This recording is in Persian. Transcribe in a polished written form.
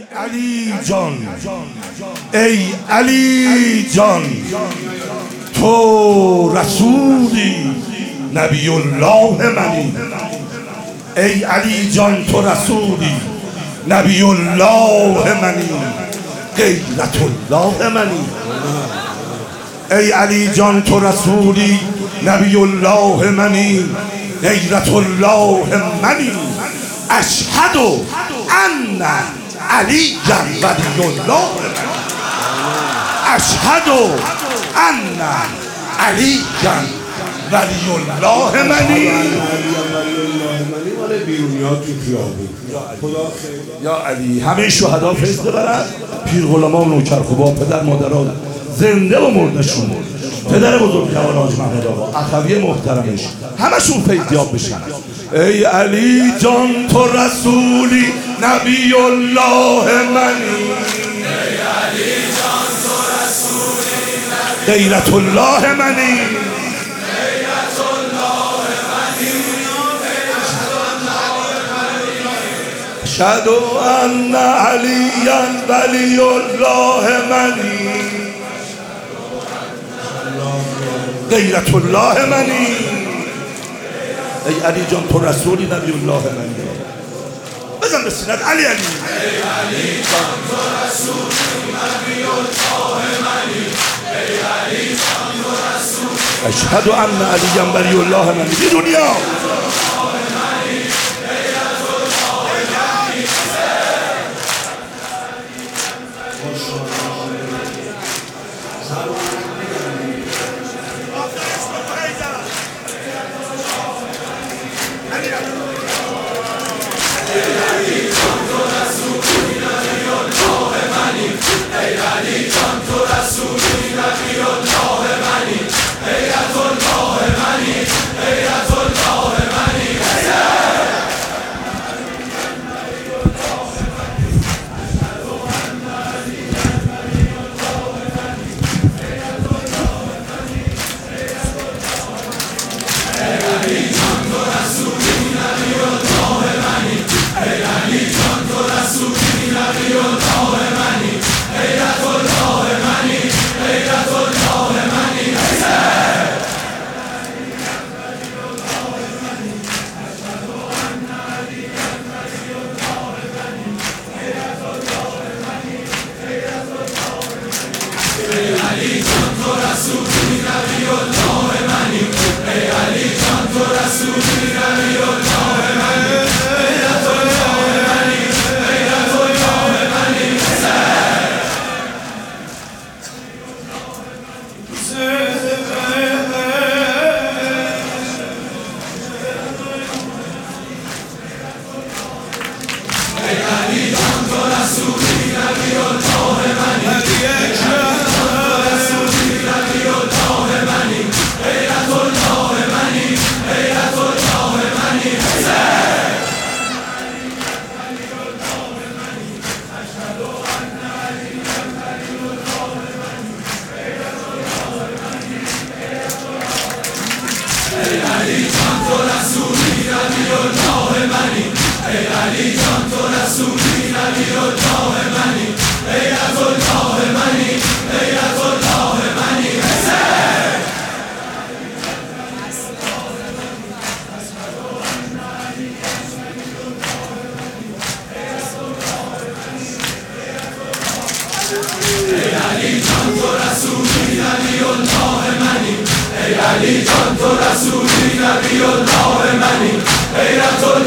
علی جان، ای علی جان، تو رسولی نبی الله منی. ای علی جان تو رسولی نبی الله منی، غیرت الله منی. ای علی جان تو رسولی نبی الله منی، غیرت الله منی. اشهد ان علی ولی الله، اشهد ان علی ولی الله منی. یا علی همه شهدا فیض ببرن، پیر غلاما و نوکر خوبا، پدر مادرها زنده و مردشون، پدر بزرگوار حاج محمد آقا، اخوی محترمش، همشون فیضیاب بشن. ای علی جان تو رسولی نبی الله منی، ای علی جان تو رسولی غیرت الله منی. اشهد ان علیا ولی الله منی، غیرت الله منی. ای علی جان تو رسولی نبی الله منی. بزن به سینت علی علی. ای علی جان تو رسولی نبی الله منی، ای علی جان تو رسولی. اشهد ان علیا ولی الله منی. بی دنیا علی جان تو رسولی نبی الله منی، غیرت الله